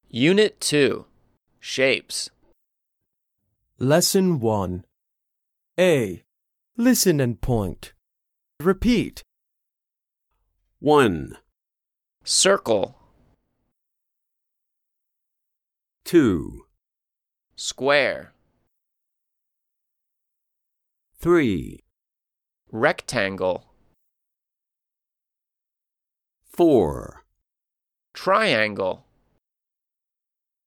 Unit 2. Shapes. Lesson 1. A. Listen and point. Repeat. 1, Circle. 2, Square. 3, Rectangle. 4, Triangle.